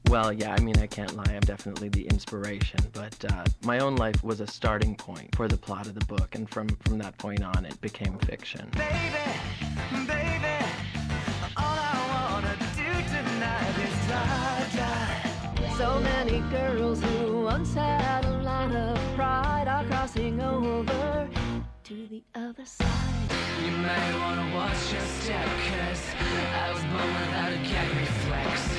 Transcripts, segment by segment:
Well, yeah, I mean, I can't lie. I'm definitely the inspiration, but my own life was a starting point for the plot of the book, and from that point on, it became fiction. Baby, baby, all I wanna do tonight is fly. So many girls who once had a lot of pride are crossing over to the other side. You may wanna watch your step, 'cause I was born without a gag reflex.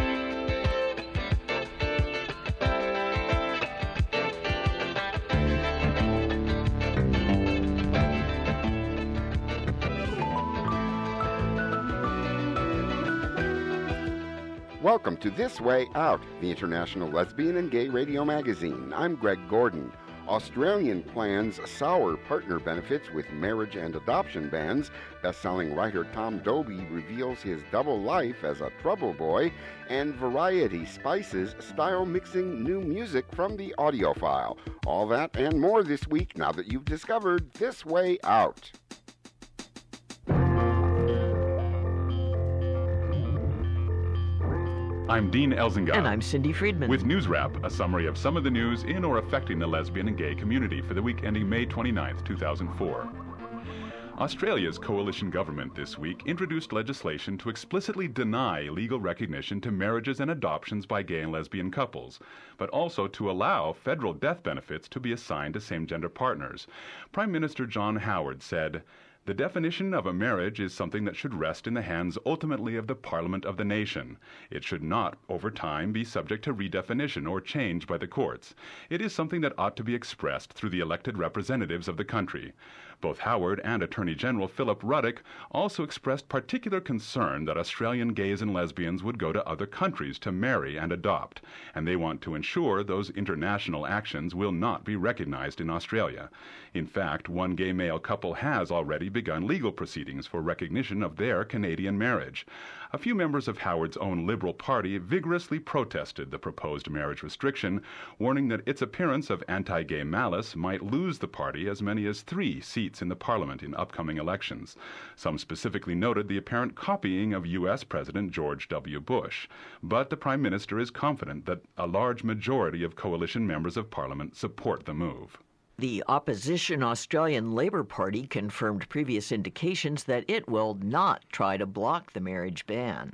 Welcome to This Way Out, the international lesbian and gay radio magazine. I'm Greg Gordon. Australian plans sour partner benefits with marriage and adoption bans. Best-selling writer Tom Dobie reveals his double life as a trouble boy. And Variety spices style mixing new music from the audiophile. All that and more this week now that you've discovered This Way Out. I'm Dean Elzinga. And I'm Cindy Friedman. With News Wrap, a summary of some of the news in or affecting the lesbian and gay community for the week ending May 29, 2004. Australia's coalition government this week introduced legislation to explicitly deny legal recognition to marriages and adoptions by gay and lesbian couples, but also to allow federal death benefits to be assigned to same-gender partners. Prime Minister John Howard said, "The definition of a marriage is something that should rest in the hands ultimately of the Parliament of the nation. It should not, over time, be subject to redefinition or change by the courts. It is something that ought to be expressed through the elected representatives of the country." Both Howard and Attorney General Philip Ruddock also expressed particular concern that Australian gays and lesbians would go to other countries to marry and adopt, and they want to ensure those international actions will not be recognized in Australia. In fact, one gay male couple has already begun legal proceedings for recognition of their Canadian marriage. A few members of Howard's own Liberal Party vigorously protested the proposed marriage restriction, warning that its appearance of anti-gay malice might lose the party as many as 3 seats in the Parliament in upcoming elections. Some specifically noted the apparent copying of U.S. President George W. Bush. But the Prime Minister is confident that a large majority of coalition members of Parliament support the move. The opposition Australian Labor Party confirmed previous indications that it will not try to block the marriage ban.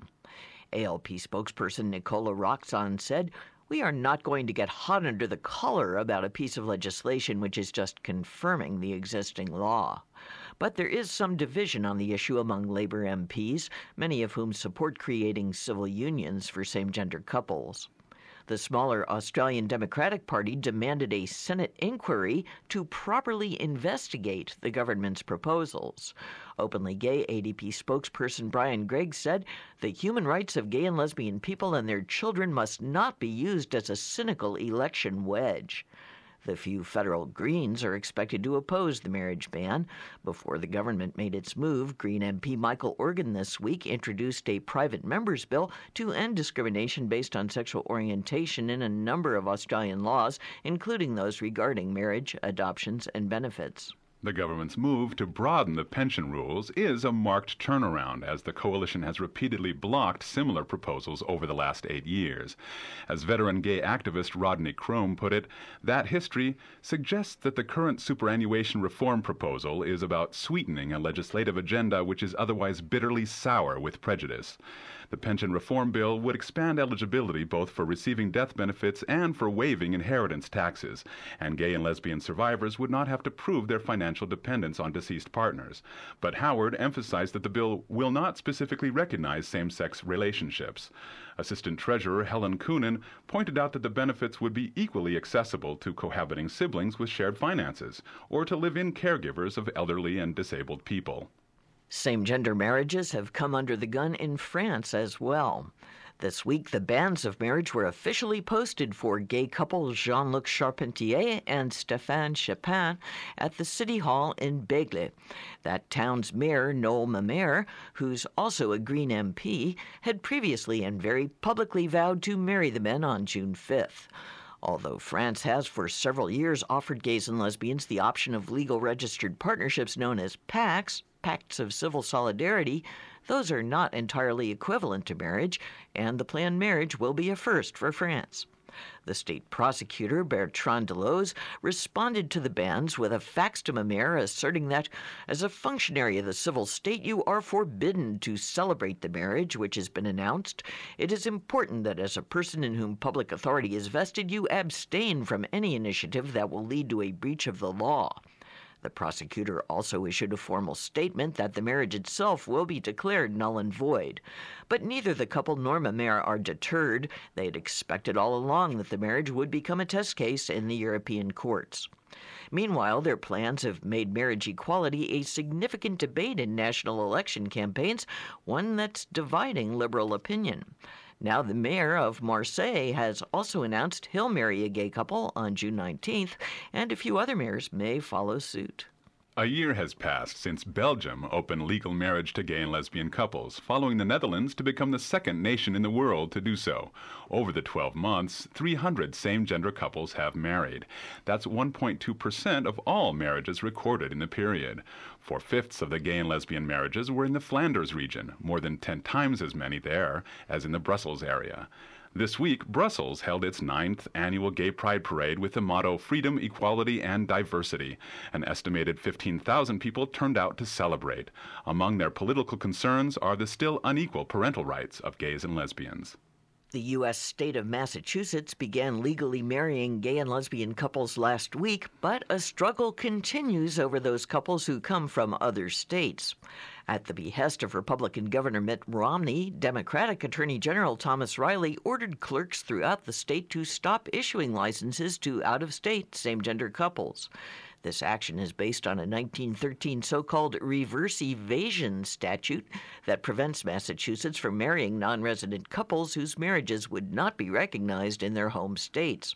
ALP spokesperson Nicola Roxon said, "We are not going to get hot under the collar about a piece of legislation which is just confirming the existing law." But there is some division on the issue among Labor MPs, many of whom support creating civil unions for same-gender couples. The smaller Australian Democratic Party demanded a Senate inquiry to properly investigate the government's proposals. Openly gay ADP spokesperson Brian Gregg said the human rights of gay and lesbian people and their children must not be used as a cynical election wedge. The few federal Greens are expected to oppose the marriage ban. Before the government made its move, Green MP Michael Organ this week introduced a private member's bill to end discrimination based on sexual orientation in a number of Australian laws, including those regarding marriage, adoptions, and benefits. The government's move to broaden the pension rules is a marked turnaround, as the coalition has repeatedly blocked similar proposals over the last 8 years. As veteran gay activist Rodney Crome put it, that history suggests that the current superannuation reform proposal is about sweetening a legislative agenda which is otherwise bitterly sour with prejudice. The pension reform bill would expand eligibility both for receiving death benefits and for waiving inheritance taxes, and gay and lesbian survivors would not have to prove their financial dependence on deceased partners. But Howard emphasized that the bill will not specifically recognize same-sex relationships. Assistant Treasurer Helen Coonan pointed out that the benefits would be equally accessible to cohabiting siblings with shared finances, or to live-in caregivers of elderly and disabled people. Same-gender marriages have come under the gun in France as well. This week, the bans of marriage were officially posted for gay couple Jean-Luc Charpentier and Stéphane Chapin at the City Hall in Bègle. That town's mayor, Noel Mamère, who's also a Green MP, had previously and very publicly vowed to marry the men on June 5th. Although France has for several years offered gays and lesbians the option of legal registered partnerships known as PACS, pacts of civil solidarity, those are not entirely equivalent to marriage, and the planned marriage will be a first for France. The state prosecutor, Bertrand Deleuze, responded to the bans with a fax to Mamère asserting that, as a functionary of the civil state, you are forbidden to celebrate the marriage which has been announced. It is important that as a person in whom public authority is vested, you abstain from any initiative that will lead to a breach of the law. The prosecutor also issued a formal statement that the marriage itself will be declared null and void. But neither the couple nor Mamère are deterred. They had expected all along that the marriage would become a test case in the European courts. Meanwhile, their plans have made marriage equality a significant debate in national election campaigns, one that's dividing liberal opinion. Now the mayor of Marseille has also announced he'll marry a gay couple on June 19th, and a few other mayors may follow suit. A year has passed since Belgium opened legal marriage to gay and lesbian couples, following the Netherlands to become the second nation in the world to do so. Over the 12 months, 300 same-gender couples have married. That's 1.2% of all marriages recorded in the period. 4/5 of the gay and lesbian marriages were in the Flanders region, more than 10 times as many there as in the Brussels area. This week, Brussels held its 9th annual Gay Pride Parade with the motto Freedom, Equality, and Diversity. An estimated 15,000 people turned out to celebrate. Among their political concerns are the still unequal parental rights of gays and lesbians. The U.S. state of Massachusetts began legally marrying gay and lesbian couples last week, but a struggle continues over those couples who come from other states. At the behest of Republican Governor Mitt Romney, Democratic Attorney General Thomas Riley ordered clerks throughout the state to stop issuing licenses to out-of-state same-gender couples. This action is based on a 1913 so-called reverse evasion statute that prevents Massachusetts from marrying non-resident couples whose marriages would not be recognized in their home states.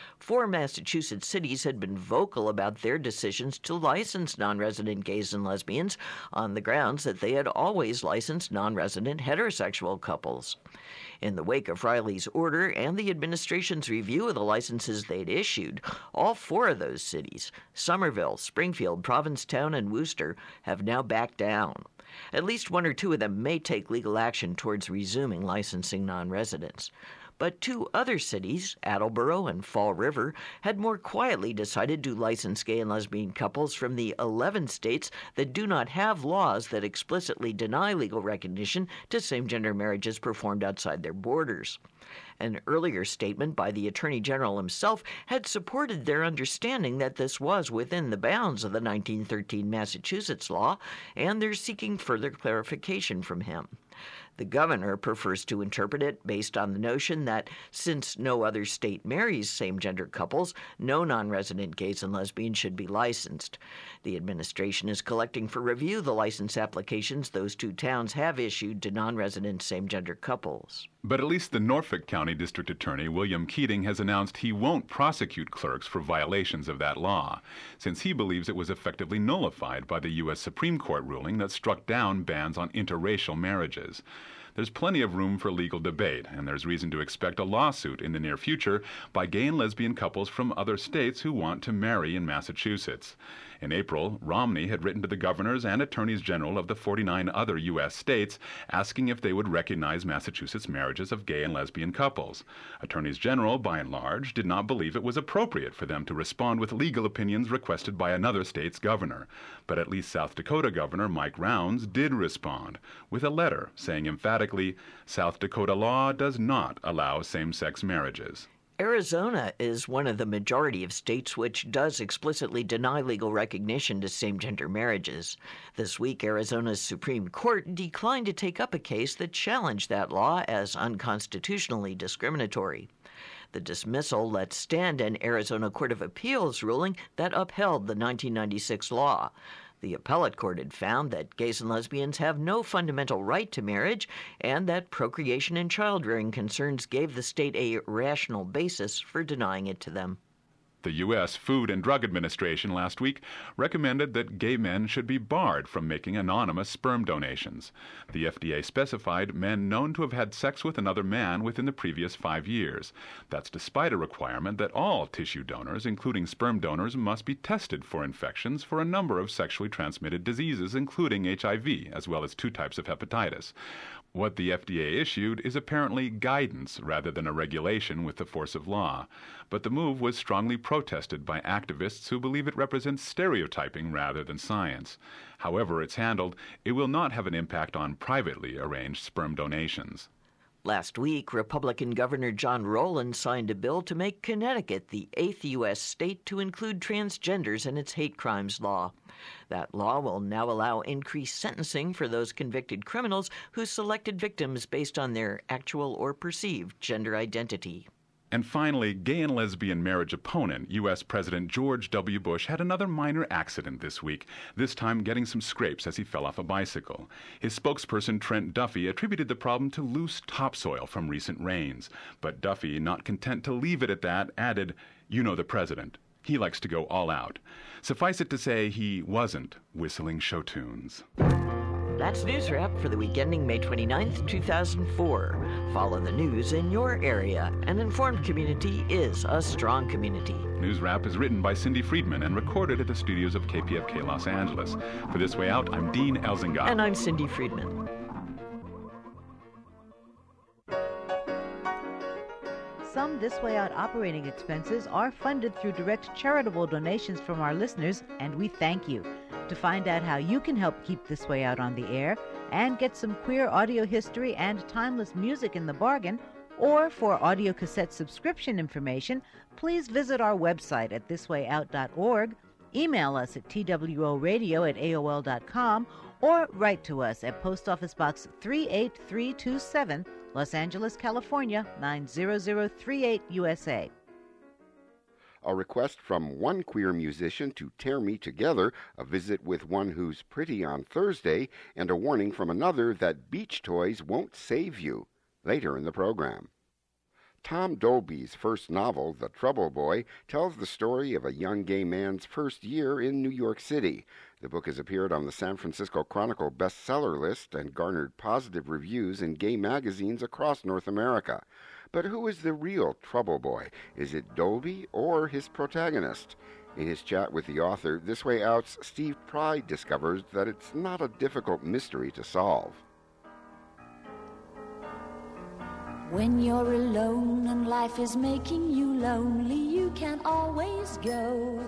4 Massachusetts cities had been vocal about their decisions to license non-resident gays and lesbians on the grounds that they had always licensed non-resident heterosexual couples. In the wake of Riley's order and the administration's review of the licenses they'd issued, all 4 of those cities, Somerville, Springfield, Provincetown, and Worcester, have now backed down. At least 1 or 2 of them may take legal action towards resuming licensing non-residents. But 2 other cities, Attleboro and Fall River, had more quietly decided to license gay and lesbian couples from the 11 states that do not have laws that explicitly deny legal recognition to same-gender marriages performed outside their borders. An earlier statement by the Attorney General himself had supported their understanding that this was within the bounds of the 1913 Massachusetts law, and they're seeking further clarification from him. The governor prefers to interpret it based on the notion that since no other state marries same-gender couples, no non-resident gays and lesbians should be licensed. The administration is collecting for review the license applications those 2 towns have issued to non-resident same-gender couples. But at least the Norfolk County District Attorney, William Keating, has announced he won't prosecute clerks for violations of that law, since he believes it was effectively nullified by the U.S. Supreme Court ruling that struck down bans on interracial marriages. There's plenty of room for legal debate, and there's reason to expect a lawsuit in the near future by gay and lesbian couples from other states who want to marry in Massachusetts. In April, Romney had written to the governors and attorneys general of the 49 other U.S. states asking if they would recognize Massachusetts marriages of gay and lesbian couples. Attorneys general, by and large, did not believe it was appropriate for them to respond with legal opinions requested by another state's governor. But at least South Dakota Governor Mike Rounds did respond with a letter saying emphatically, South Dakota law does not allow same-sex marriages. Arizona is one of the majority of states which does explicitly deny legal recognition to same-gender marriages. This week, Arizona's Supreme Court declined to take up a case that challenged that law as unconstitutionally discriminatory. The dismissal let stand an Arizona Court of Appeals ruling that upheld the 1996 law. The appellate court had found that gays and lesbians have no fundamental right to marriage and that procreation and child-rearing concerns gave the state a rational basis for denying it to them. The U.S. Food and Drug Administration last week recommended that gay men should be barred from making anonymous sperm donations. The FDA specified men known to have had sex with another man within the previous 5 years. That's despite a requirement that all tissue donors, including sperm donors, must be tested for infections for a number of sexually transmitted diseases, including HIV, as well as 2 types of hepatitis. What the FDA issued is apparently guidance rather than a regulation with the force of law. But the move was strongly protested by activists who believe it represents stereotyping rather than science. However it's handled, it will not have an impact on privately arranged sperm donations. Last week, Republican Governor John Rowland signed a bill to make Connecticut the 8th U.S. state to include transgenders in its hate crimes law. That law will now allow increased sentencing for those convicted criminals who selected victims based on their actual or perceived gender identity. And finally, gay and lesbian marriage opponent, U.S. President George W. Bush, had another minor accident this week, this time getting some scrapes as he fell off a bicycle. His spokesperson, Trent Duffy, attributed the problem to loose topsoil from recent rains. But Duffy, not content to leave it at that, added, "You know the president. He likes to go all out." Suffice it to say, he wasn't whistling show tunes. That's News Wrap for the week ending May 29th, 2004. Follow the news in your area. An informed community is a strong community. News Wrap is written by Cindy Friedman and recorded at the studios of KPFK Los Angeles. For This Way Out, I'm Dean Elzinga. And I'm Cindy Friedman. Some This Way Out operating expenses are funded through direct charitable donations from our listeners, and we thank you. To find out how you can help keep This Way Out on the air and get some queer audio history and timeless music in the bargain, or for audio cassette subscription information, please visit our website at thiswayout.org, email us at tworadio@aol.com, or write to us at Post Office Box 38327, Los Angeles, California, 90038 USA. A request from one queer musician to tear me together, a visit with one who's pretty on Thursday, and a warning from another that beach toys won't save you, later in the program. Tom Dolby's first novel, The Trouble Boy, tells the story of a young gay man's first year in New York City. The book has appeared on the San Francisco Chronicle bestseller list and garnered positive reviews in gay magazines across North America. But who is the real Trouble Boy? Is it Dolby or his protagonist? In his chat with the author, This Way Out's Steve Pride discovers that it's not a difficult mystery to solve. When you're alone and life is making you lonely, you can always go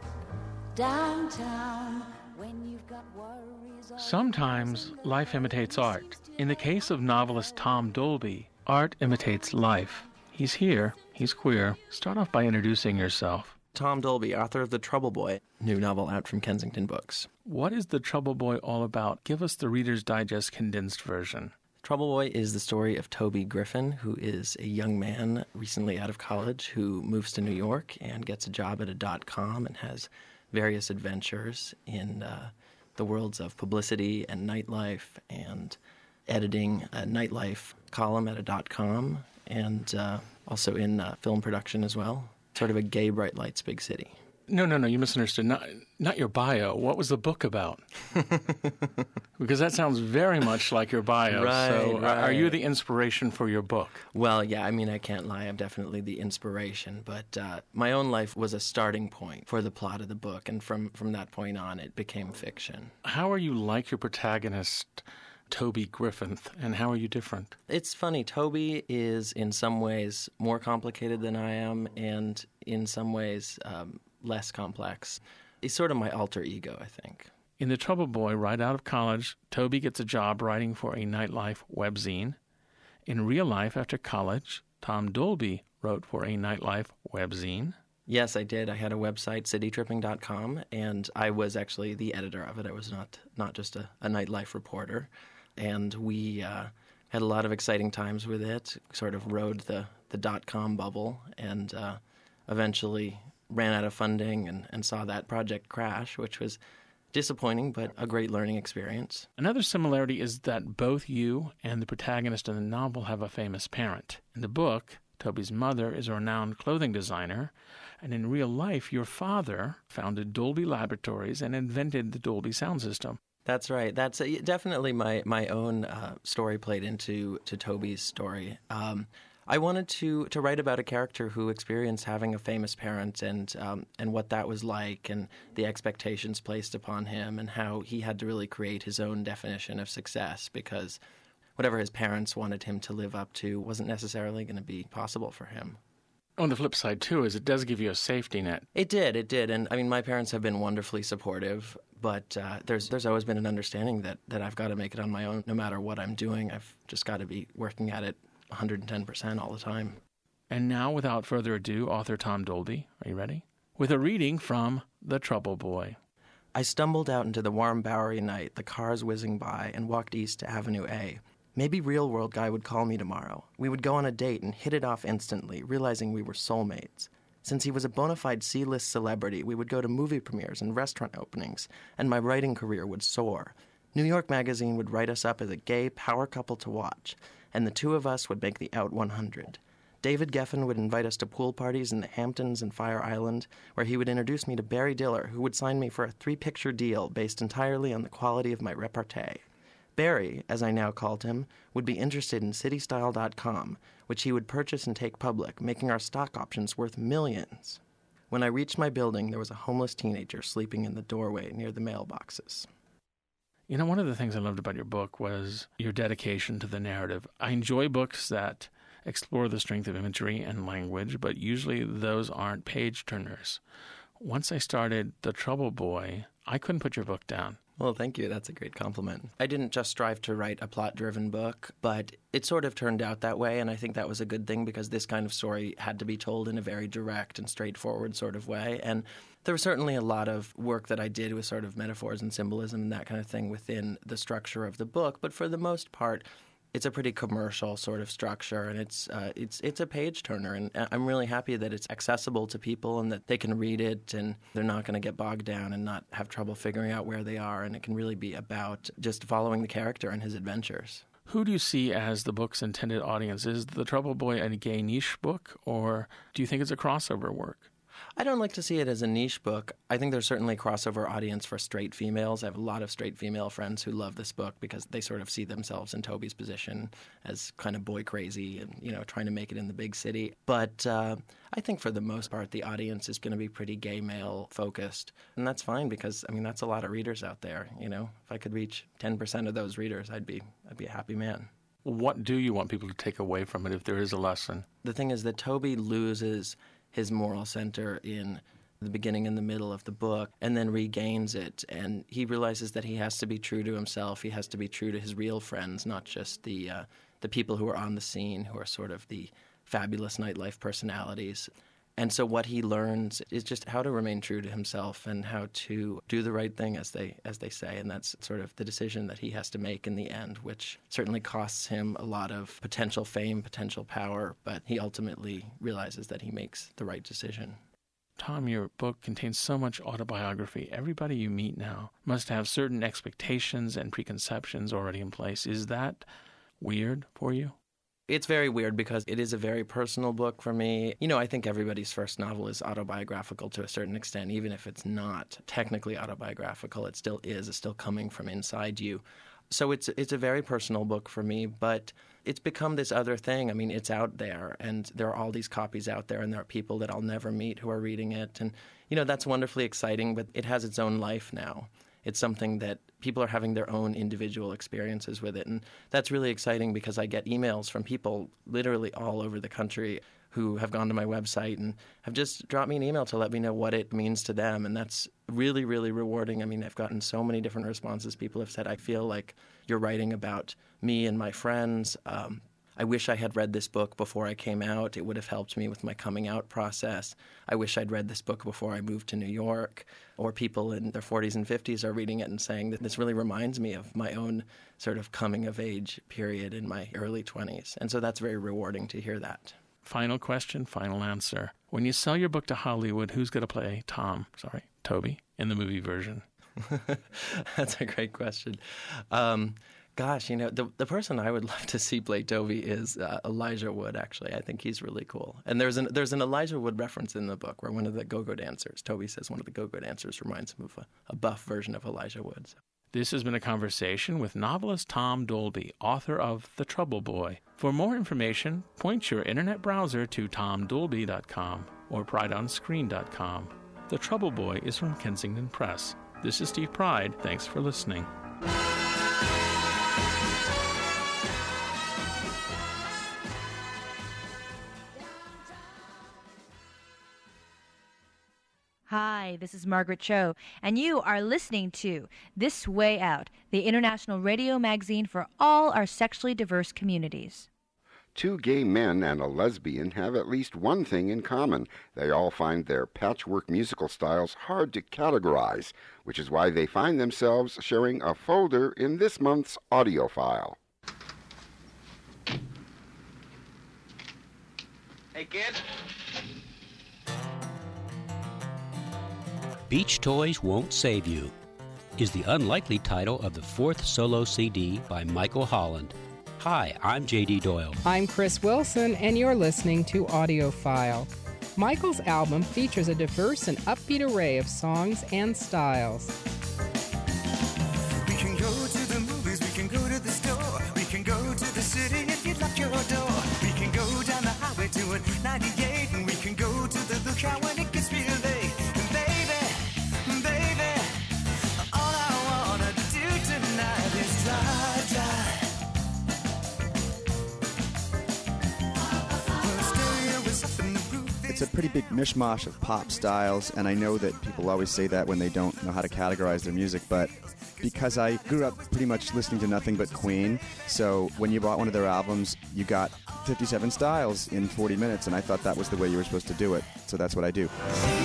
downtown when you've got worries. Sometimes life imitates art. In the case of novelist Tom Dolby, art imitates life. He's here. He's queer. Start off by introducing yourself. Tom Dolby, author of The Trouble Boy, new novel out from Kensington Books. What is The Trouble Boy all about? Give us the Reader's Digest condensed version. Trouble Boy is the story of Toby Griffin, who is a young man recently out of college who moves to New York and gets a job at a .com and has various adventures in the worlds of publicity and nightlife and editing a nightlife column at a .com and also in film production as well. Sort of a gay Bright Lights Big City. No, you misunderstood. Not your bio. What was the book about? Because that sounds very much like your bio. Right. Are you the inspiration for your book? Well, yeah, I mean, I can't lie. I'm definitely the inspiration. But my own life was a starting point for the plot of the book. And from that point on, it became fiction. How are you like your protagonist, Toby Griffin, and how are you different? It's funny. Toby is in some ways more complicated than I am, and in some ways less complex. He's sort of my alter ego, I think. In The Trouble Boy, right out of college, Toby gets a job writing for a nightlife webzine. In real life, after college, Tom Dolby wrote for a nightlife webzine. Yes, I did. I had a website, citytripping.com, and I was actually the editor of it. I was not just a nightlife reporter. And we had a lot of exciting times with it, sort of rode the .com bubble, and eventually ran out of funding and saw that project crash, which was disappointing but a great learning experience. Another similarity is that both you and the protagonist in the novel have a famous parent. In the book, Toby's mother is a renowned clothing designer, and in real life, your father founded Dolby Laboratories and invented the Dolby sound system. That's right. That's definitely my own story played into Toby's story. I wanted to write about a character who experienced having a famous parent and what that was like, and the expectations placed upon him, and how he had to really create his own definition of success, because whatever his parents wanted him to live up to wasn't necessarily going to be possible for him. On the flip side, too, is it does give you a safety net. It did. And I mean, my parents have been wonderfully supportive, but there's always been an understanding that I've got to make it on my own no matter what I'm doing. I've just got to be working at it 110% all the time. And now, without further ado, author Tom Dolby, are you ready? With a reading from The Trouble Boy. I stumbled out into the warm Bowery night, the cars whizzing by, and walked east to Avenue A. Maybe Real World Guy would call me tomorrow. We would go on a date and hit it off instantly, realizing we were soulmates. Since he was a bona fide C-list celebrity, we would go to movie premieres and restaurant openings, and my writing career would soar. New York Magazine would write us up as a gay power couple to watch, and the two of us would make the Out 100. David Geffen would invite us to pool parties in the Hamptons and Fire Island, where he would introduce me to Barry Diller, who would sign me for a 3-picture deal based entirely on the quality of my repartee. Barry, as I now called him, would be interested in CityStyle.com, which he would purchase and take public, making our stock options worth millions. When I reached my building, there was a homeless teenager sleeping in the doorway near the mailboxes. You know, one of the things I loved about your book was your dedication to the narrative. I enjoy books that explore the strength of imagery and language, but usually those aren't page-turners. Once I started The Trouble Boy, I couldn't put your book down. Well, thank you. That's a great compliment. I didn't just strive to write a plot-driven book, but it sort of turned out that way, and I think that was a good thing because this kind of story had to be told in a very direct and straightforward sort of way. And there was certainly a lot of work that I did with sort of metaphors and symbolism and that kind of thing within the structure of the book, but for the most part, it's a pretty commercial sort of structure, and it's a page turner, and I'm really happy that it's accessible to people and that they can read it, and they're not going to get bogged down and not have trouble figuring out where they are, and it can really be about just following the character and his adventures. Who do you see as the book's intended audience? Is The Trouble Boy a gay niche book, or do you think it's a crossover work? I don't like to see it as a niche book. I think there's certainly a crossover audience for straight females. I have a lot of straight female friends who love this book because they sort of see themselves in Toby's position as kind of boy crazy and, you know, trying to make it in the big city. But I think for the most part, the audience is going to be pretty gay male focused. And that's fine because, I mean, that's a lot of readers out there, you know. If I could reach 10% of those readers, I'd be a happy man. What do you want people to take away from it if there is a lesson? The thing is that Toby loses his moral center in the beginning and the middle of the book and then regains it. And he realizes that he has to be true to himself. He has to be true to his real friends, not just the people who are on the scene, who are sort of the fabulous nightlife personalities. And so what he learns is just how to remain true to himself and how to do the right thing, as they say. And that's sort of the decision that he has to make in the end, which certainly costs him a lot of potential fame, potential power, but he ultimately realizes that he makes the right decision. Tom, your book contains so much autobiography. Everybody you meet now must have certain expectations and preconceptions already in place. Is that weird for you? It's very weird because it is a very personal book for me. You know, I think everybody's first novel is autobiographical to a certain extent. Even if it's not technically autobiographical, it still is. It's still coming from inside you. So it's a very personal book for me, but it's become this other thing. I mean, it's out there, and there are all these copies out there, and there are people that I'll never meet who are reading it. And, you know, that's wonderfully exciting, but it has its own life now. It's something that people are having their own individual experiences with it. And that's really exciting because I get emails from people literally all over the country who have gone to my website and have just dropped me an email to let me know what it means to them. And that's really, really rewarding. I mean, I've gotten so many different responses. People have said, I feel like you're writing about me and my friends. I wish I had read this book before I came out. It would have helped me with my coming out process. I wish I'd read this book before I moved to New York. Or people in their 40s and 50s are reading it and saying that this really reminds me of my own sort of coming of age period in my early 20s. And so that's very rewarding to hear that. Final question, final answer. When you sell your book to Hollywood, who's going to play Toby, in the movie version? That's a great question. Gosh, the person I would love to see play Toby is Elijah Wood, actually. I think he's really cool. And there's an Elijah Wood reference in the book where one of the go-go dancers, Toby says one of the go-go dancers reminds him of a buff version of Elijah Wood. So. This has been a conversation with novelist Tom Dolby, author of The Trouble Boy. For more information, point your internet browser to tomdolby.com or prideonscreen.com. The Trouble Boy is from Kensington Press. This is Steve Pride. Thanks for listening. Hi, this is Margaret Cho, and you are listening to This Way Out, the international radio magazine for all our sexually diverse communities. Two gay men and a lesbian have at least one thing in common. They all find their patchwork musical styles hard to categorize, which is why they find themselves sharing a folder in this month's audio file. Hey, kid. Beach Toys Won't Save You is the unlikely title of the fourth solo CD by Michael Holland. Hi, I'm J.D. Doyle. I'm Chris Wilson, and you're listening to AudioFile. Michael's album features a diverse and upbeat array of songs and styles. We can go to the movies, we can go to the store, we can go to the city if you lock your door. We can go down the highway to 98, and we can go to the lookout when it gets real late. And baby, all I wanna do tonight is drive, drive. It's a pretty big mishmash of pop styles, and I know that people always say that when they don't know how to categorize their music, but because I grew up pretty much listening to nothing but Queen, so when you bought one of their albums, you got 57 styles in 40 minutes, and I thought that was the way you were supposed to do it, so that's what I do.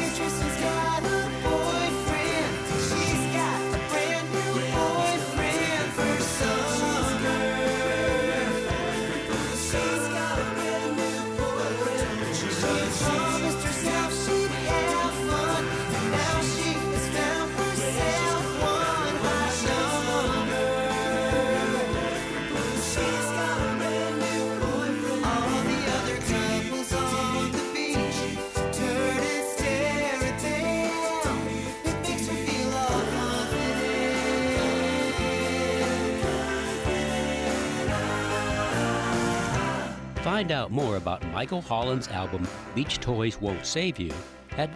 Find out more about Michael Holland's album Beach Toys Won't Save You at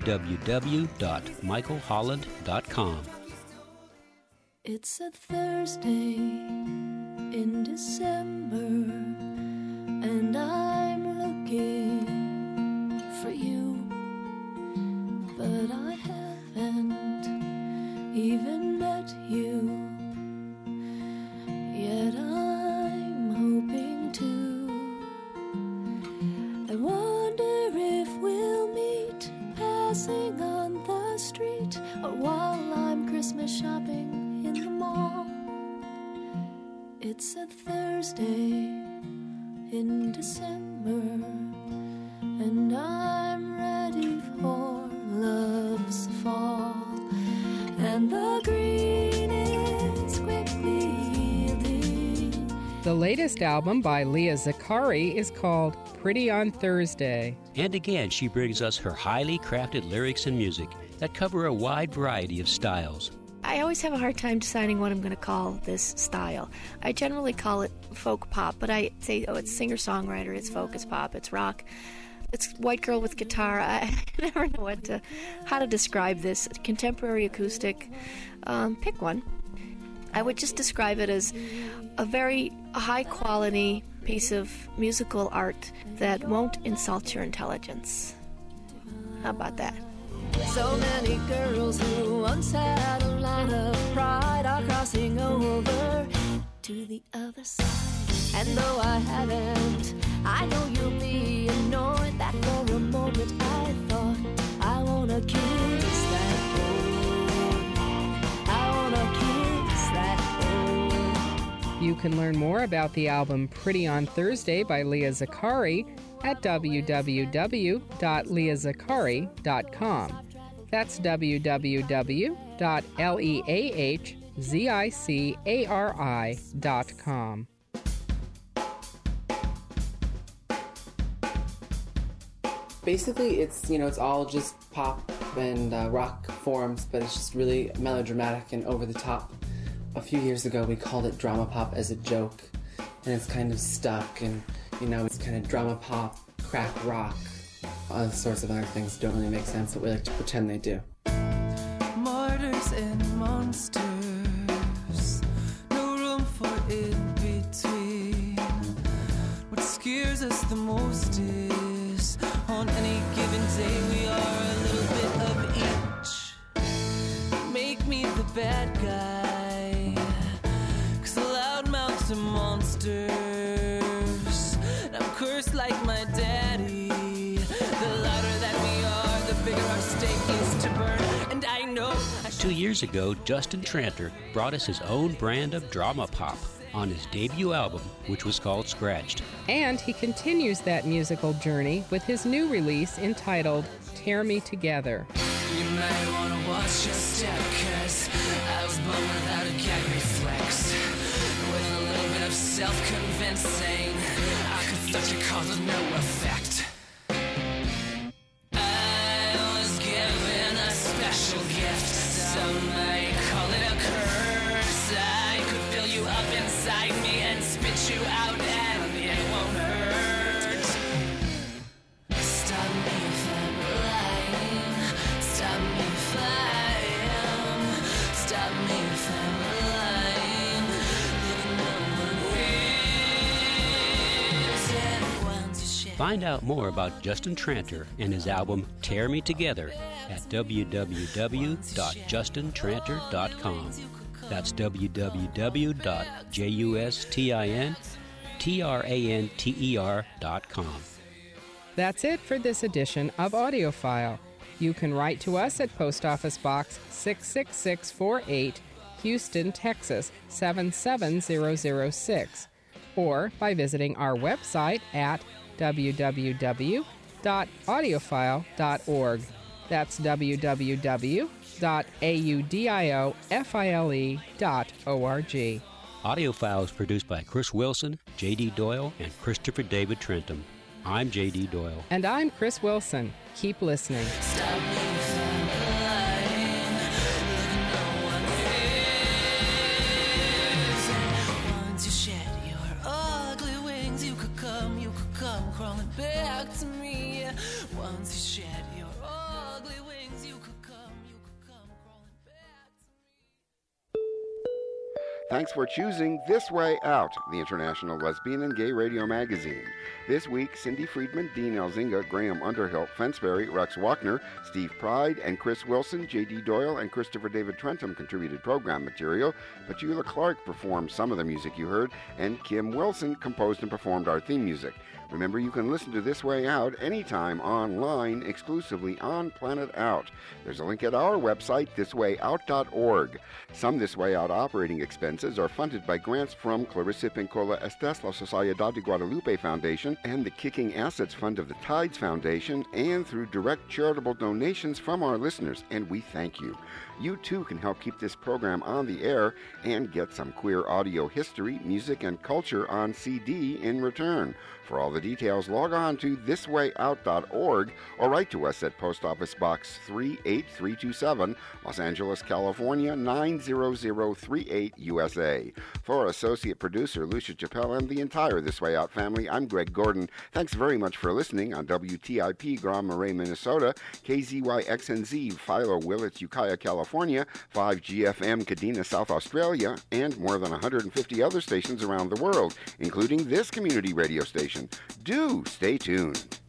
www.michaelholland.com. It's a Thursday in December, and I'm looking for you, but I haven't even met you yet. I'm hoping to. I wonder if we'll meet passing on the street or while I'm Christmas shopping in the mall. It's a Thursday in December, and I'm ready for love's fall, and the green is quickly yielding. The latest album by Leah Zakari is called Pretty on Thursday. And again, she brings us her highly crafted lyrics and music that cover a wide variety of styles. I always have a hard time deciding what I'm going to call this style. I generally call it folk pop, but I say, it's singer-songwriter, it's folk, it's pop, it's rock, it's white girl with guitar. I never know how to describe this. Contemporary acoustic, pick one. I would just describe it as a very high-quality piece of musical art that won't insult your intelligence. How about that? So many girls who once had a lot of pride are crossing over to the other side. And though I haven't, I know you'll be annoyed that for a moment I thought I wanna kiss that boy. I wanna kiss that boy. You can learn more about the album Pretty on Thursday by Leah Zakari at www.leahzakari.com. That's www.leahzakari.com. ZICARI.com. Basically, it's all just pop and rock forms, but it's just really melodramatic and over the top. A few years ago, we called it drama pop as a joke, and it's kind of stuck, and it's kind of drama pop, crack rock, all sorts of other things don't really make sense, but we like to pretend they do. Martyrs and monsters, no room for in between. What scares us the most is on any given day we are a little bit of each. Make me the bad guy, 'cause the loudmouths are monsters. I'm cursed like my daddy. The louder that we are, the bigger our stake is to burn. And I know 2 years ago, Justin Tranter brought us his own brand of drama pop on his debut album, which was called Scratched. And he continues that musical journey with his new release entitled Tear Me Together. you may wanna watch your step, 'cause I was born without a gag reflex. With a little bit of self-convincing, I could such a cause of no effect. I was given a special gift, some might call it a curse. I could fill you up inside me and spit you out, and it won't hurt. Stop me if I'm lying. Stop me if I am. Stop me if I'm lying. Living no one wins. Find out more about Justin Tranter and his album Tear Me Together at www.justintranter.com. That's www.justintranter.com. That's it for this edition of AudioFile. You can write to us at Post Office Box 66648, Houston, Texas 77006, or by visiting our website at www.audiofile.org. That's www.audiofile.org. AudioFile is produced by Chris Wilson, J.D. Doyle, and Christopher David Trentham. I'm J.D. Doyle. And I'm Chris Wilson. Keep listening. Stop me if I'm lying. Living no one is. Once you shed your ugly wings, you could come crawling back to me. Once you shed your ugly wings, you could come crawling back to me. Thanks for choosing This Way Out, the International Lesbian and Gay Radio Magazine. This week, Cindy Friedman, Dean Elzinga, Graham Underhill, Fensberry, Rex Wachner, Steve Pride, and Chris Wilson, J.D. Doyle, and Christopher David Trentham contributed program material. Petula Clark performed some of the music you heard, and Kim Wilson composed and performed our theme music. Remember, you can listen to This Way Out anytime online, exclusively on Planet Out. There's a link at our website, thiswayout.org. Some This Way Out operating expenses are funded by grants from Clarissa Pincola Estes, La Sociedad de Guadalupe Foundation, and the Kicking Assets Fund of the Tides Foundation, and through direct charitable donations from our listeners, and we thank you. You too can help keep this program on the air and get some queer audio history, music, and culture on CD in return. For all the details, log on to thiswayout.org or write to us at Post Office Box 38327, Los Angeles, California 90038, USA. For our associate producer, Lucia Chappelle, and the entire This Way Out family, I'm Greg Gordon. Thanks very much for listening on WTIP, Grand Marais, Minnesota, KZYXNZ, Philo, Willits, Ukiah, California, 5GFM, Kadena, South Australia, and more than 150 other stations around the world, including this community radio station. Do stay tuned.